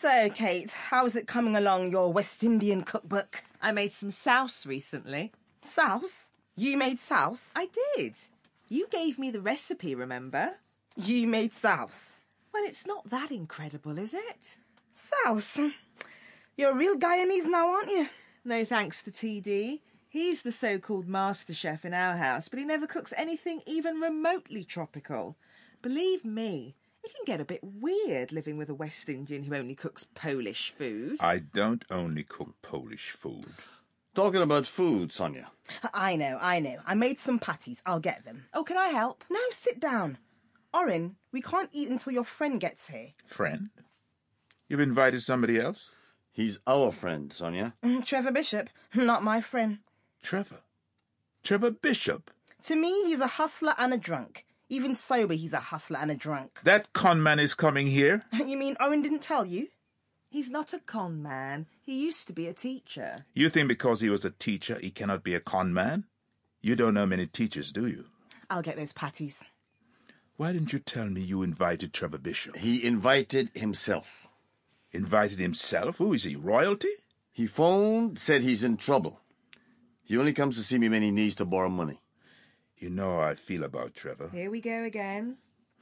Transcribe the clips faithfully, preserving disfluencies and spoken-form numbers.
So, Kate, how's it coming along, your West Indian cookbook? I made some souse recently. Souse? You made souse? I did. You gave me the recipe, remember? You made souse? Well, it's not that incredible, is it? Souse? You're a real Guyanese now, aren't you? No thanks to T D. He's the so-called master chef in our house, but he never cooks anything even remotely tropical. Believe me, it can get a bit weird living with a West Indian who only cooks Polish food. I don't only cook Polish food. Talking about food, Sonia. I know, I know. I made some patties. I'll get them. Oh, can I help? No, sit down. Oren, we can't eat until your friend gets here. Friend? You've invited somebody else? He's our friend, Sonia. Trevor Bishop, not my friend. Trevor? Trevor Bishop? To me, he's a hustler and a drunk. Even sober, he's a hustler and a drunk. That con man is coming here? You mean Owen didn't tell you? He's not a con man. He used to be a teacher. You think because he was a teacher, he cannot be a con man? You don't know many teachers, do you? I'll get those patties. Why didn't you tell me you invited Trevor Bishop? He invited himself. Invited himself? Who is he, royalty? He phoned, said he's in trouble. He only comes to see me when he needs to borrow money. You know how I feel about Trevor. Here we go again.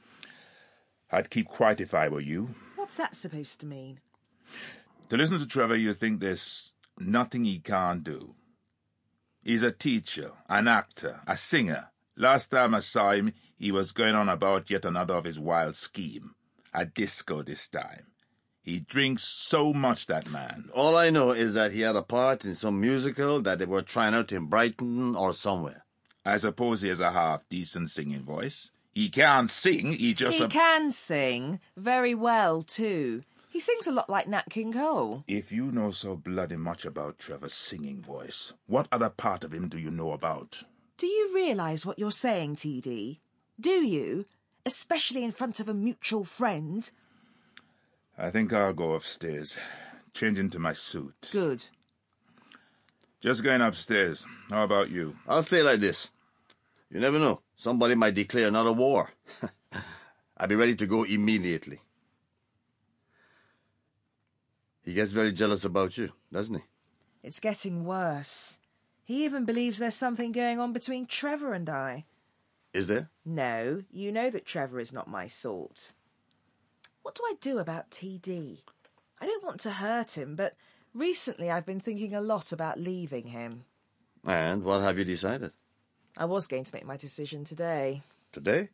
I'd keep quiet if I were you. What's that supposed to mean? To listen to Trevor, you think there's nothing he can't do. He's a teacher, an actor, a singer. Last time I saw him, he was going on about yet another of his wild scheme. A disco this time. He drinks so much, that man. All I know is that he had a part in some musical that they were trying out in Brighton or somewhere. I suppose he has a half-decent singing voice. He can't sing, he just... He a... can sing. Very well, too. He sings a lot like Nat King Cole. If you know so bloody much about Trevor's singing voice, what other part of him do you know about? Do you realise what you're saying, T D? Do you? Especially in front of a mutual friend? I think I'll go upstairs, change into my suit. Good. Just going upstairs. How about you? I'll stay like this. You never know. Somebody might declare another war. I'll be ready to go immediately. He gets very jealous about you, doesn't he? It's getting worse. He even believes there's something going on between Trevor and I. Is there? No, you know that Trevor is not my sort. What do I do about T D? I don't want to hurt him, but recently I've been thinking a lot about leaving him. And what have you decided? I was going to make my decision today. Today?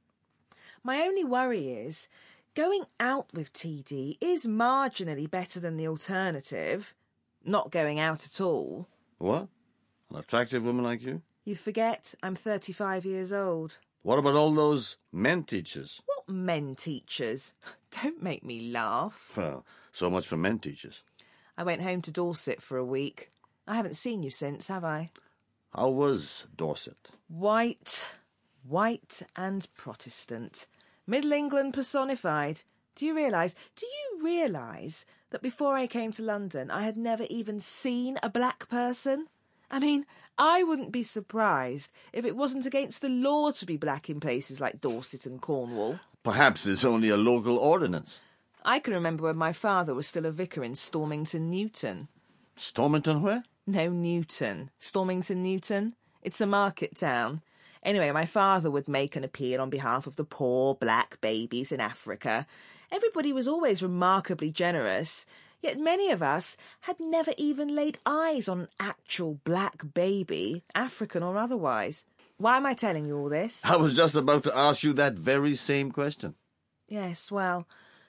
My only worry is, going out with T D is marginally better than the alternative. Not going out at all. What? An attractive woman like you? You forget I'm thirty-five years old. What about all those men teachers? What men teachers? Don't make me laugh. Well, so much for men teachers. I went home to Dorset for a week. I haven't seen you since, have I? How was Dorset? White, white and Protestant. Middle England personified. Do you realise, do you realise that before I came to London I had never even seen a black person? I mean, I wouldn't be surprised if it wasn't against the law to be black in places like Dorset and Cornwall. Perhaps it's only a local ordinance. I can remember when my father was still a vicar in Stormington Newton. Stormington where? No, Newton. Stormington Newton. It's a market town. Anyway, my father would make an appeal on behalf of the poor black babies in Africa. Everybody was always remarkably generous, yet many of us had never even laid eyes on an actual black baby, African or otherwise. Why am I telling you all this? I was just about to ask you that very same question. Yes, well,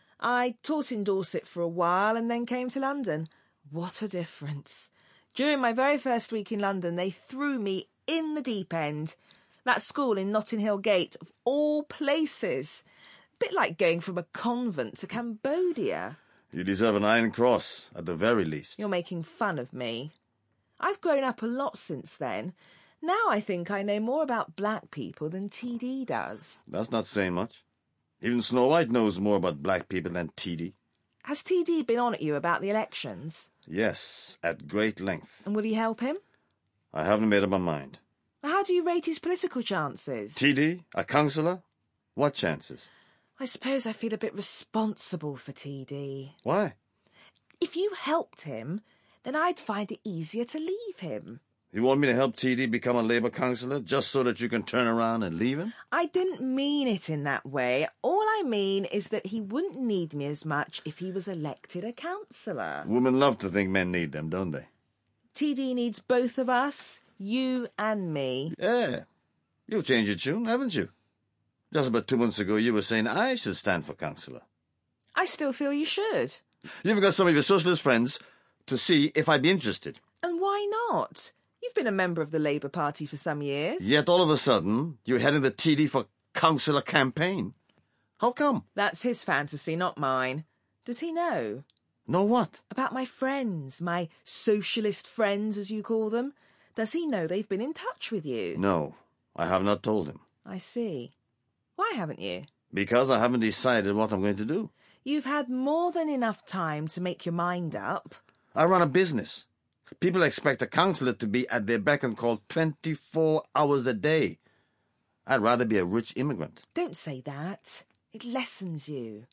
I taught in Dorset for a while and then came to London. What a difference. During my very first week in London, they threw me in the deep end. That school in Notting Hill Gate, of all places. A bit like going from a convent to Cambodia. You deserve an Iron Cross, at the very least. You're making fun of me. I've grown up a lot since then. Now I think I know more about black people than T D does. That's not saying much. Even Snow White knows more about black people than T D. Has T D been on at you about the elections? Yes, at great length. And will you help him? I haven't made up my mind. How do you rate his political chances? T D? A councillor? What chances? I suppose I feel a bit responsible for T D. Why? If you helped him, then I'd find it easier to leave him. You want me to help T D become a Labour councillor just so that you can turn around and leave him? I didn't mean it in that way. All I mean is that he wouldn't need me as much if he was elected a councillor. Women love to think men need them, don't they? T D needs both of us, you and me. Yeah. You've changed your tune, haven't you? Just about two months ago, you were saying I should stand for councillor. I still feel you should. You've got some of your socialist friends to see if I'd be interested. And why not? You've been a member of the Labour Party for some years. Yet all of a sudden, you're heading the T D for councillor campaign. How come? That's his fantasy, not mine. Does he know? Know what? About my friends, my socialist friends, as you call them. Does he know they've been in touch with you? No, I have not told him. I see. Why haven't you? Because I haven't decided what I'm going to do. You've had more than enough time to make your mind up. I run a business. People expect a councillor to be at their beck and call twenty-four hours a day. I'd rather be a rich immigrant. Don't say that. It lessens you.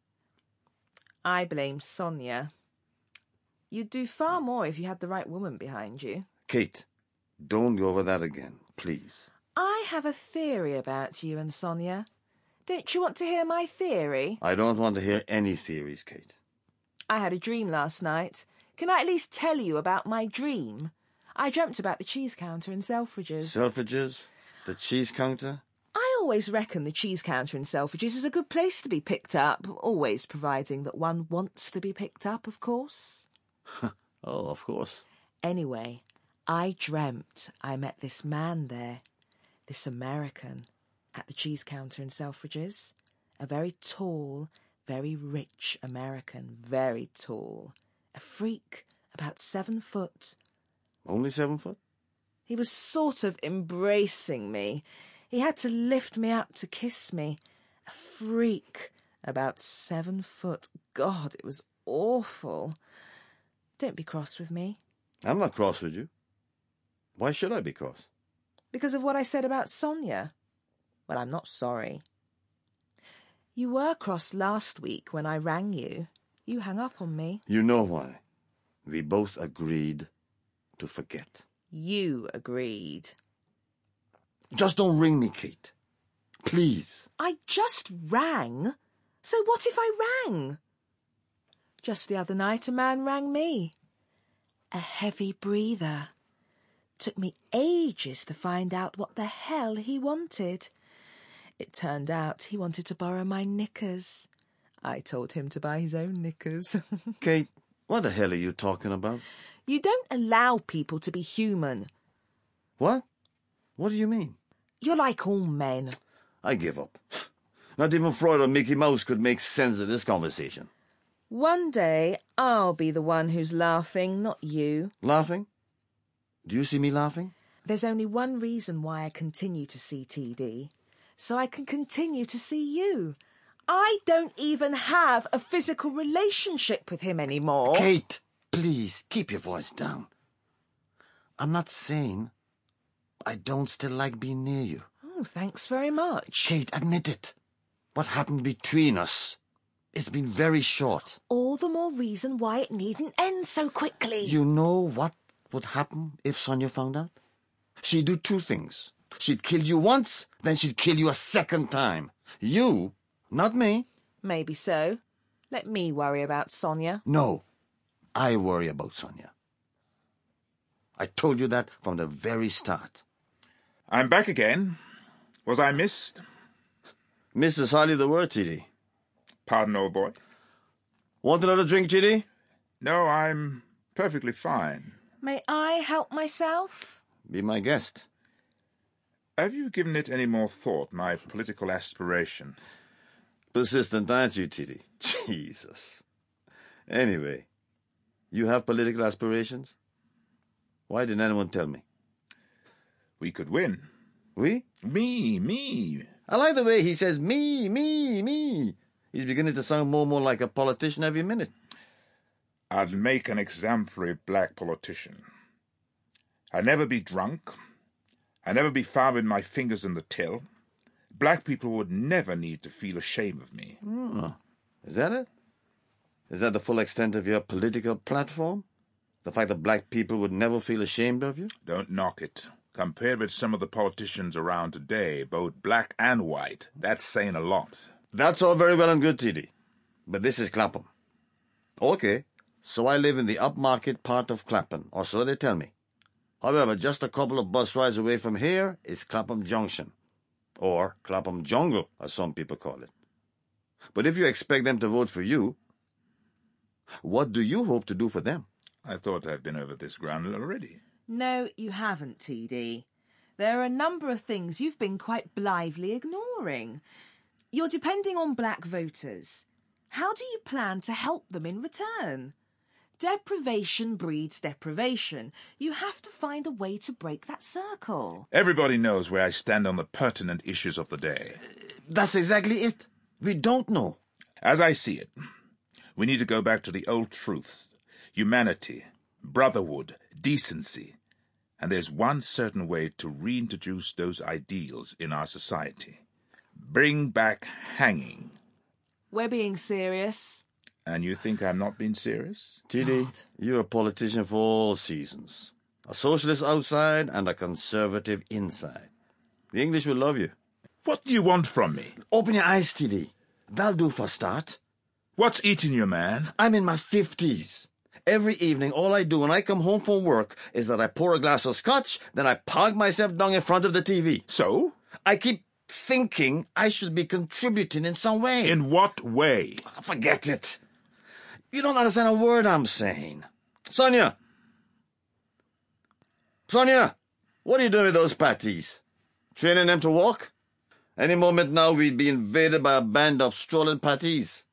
I blame Sonia. You'd do far more if you had the right woman behind you. Kate, don't go over that again, please. I have a theory about you and Sonia. Don't you want to hear my theory? I don't want to hear any theories, Kate. I had a dream last night. Can I at least tell you about my dream? I dreamt about the cheese counter in Selfridges. Selfridges? The cheese counter? I always reckon the cheese counter in Selfridges is a good place to be picked up, always providing that one wants to be picked up, of course. Oh, of course. Anyway, I dreamt I met this man there, this American, at the cheese counter in Selfridges. A very tall, very rich American, very tall. A freak, about seven foot. Only seven foot? He was sort of embracing me. He had to lift me up to kiss me. A freak, about seven foot. God, it was awful. Don't be cross with me. I'm not cross with you. Why should I be cross? Because of what I said about Sonia. Well, I'm not sorry. You were cross last week when I rang you. You hung up on me. You know why. We both agreed to forget. You agreed. Just don't ring me, Kate. Please. I just rang. So what if I rang? Just the other night a man rang me. A heavy breather. Took me ages to find out what the hell he wanted. It turned out he wanted to borrow my knickers. I told him to buy his own knickers. Kate, what the hell are you talking about? You don't allow people to be human. What? What do you mean? You're like all men. I give up. Not even Freud or Mickey Mouse could make sense of this conversation. One day I'll be the one who's laughing, not you. Laughing? Do you see me laughing? There's only one reason why I continue to see T D. So I can continue to see you. I don't even have a physical relationship with him anymore. Kate, please, keep your voice down. I'm not saying I don't still like being near you. Oh, thanks very much. Kate, admit it. What happened between us? It's been very short. All the more reason why it needn't end so quickly. You know what would happen if Sonia found out? She'd do two things. She'd kill you once, then she'd kill you a second time. You, not me. Maybe so. Let me worry about Sonia. No, I worry about Sonia. I told you that from the very start. I'm back again. Was I missed? Miss is hardly the word, T D. Pardon, old boy. Want another drink, T D? No, I'm perfectly fine. May I help myself? Be my guest. Have you given it any more thought, my political aspiration? Persistent, aren't you, T D? Jesus. Anyway, you have political aspirations? Why didn't anyone tell me? We could win. We? Me, me. I like the way he says me, me, me. He's beginning to sound more and more like a politician every minute. I'd make an exemplary black politician. I'd never be drunk. I'd never be found with my fingers in the till. Black people would never need to feel ashamed of me. Oh, is that it? Is that the full extent of your political platform? The fact that black people would never feel ashamed of you? Don't knock it. Compared with some of the politicians around today, both black and white, that's saying a lot. That's all very well and good, T D. But this is Clapham. Okay, so I live in the upmarket part of Clapham, or so they tell me. However, just a couple of bus rides away from here is Clapham Junction, or Clapham Jungle, as some people call it. But if you expect them to vote for you, what do you hope to do for them? I thought I'd been over this ground already. No, you haven't, T D. There are a number of things you've been quite blithely ignoring. You're depending on black voters. How do you plan to help them in return? Deprivation breeds deprivation. You have to find a way to break that circle. Everybody knows where I stand on the pertinent issues of the day. That's exactly it. We don't know. As I see it, we need to go back to the old truths. Humanity, brotherhood, decency. And there's one certain way to reintroduce those ideals in our society. Bring back hanging. We're being serious. And you think I'm not being serious? T D, you're a politician for all seasons. A socialist outside and a conservative inside. The English will love you. What do you want from me? Open your eyes, T D. That'll do for a start. What's eating you, man? I'm in my fifties. Every evening, all I do when I come home from work is that I pour a glass of scotch, then I park myself down in front of the T V. So? I keep thinking I should be contributing in some way. In what way? Forget it. You don't understand a word I'm saying. Sonia! Sonia! What are you doing with those patties? Training them to walk? Any moment now we'd be invaded by a band of strolling patties.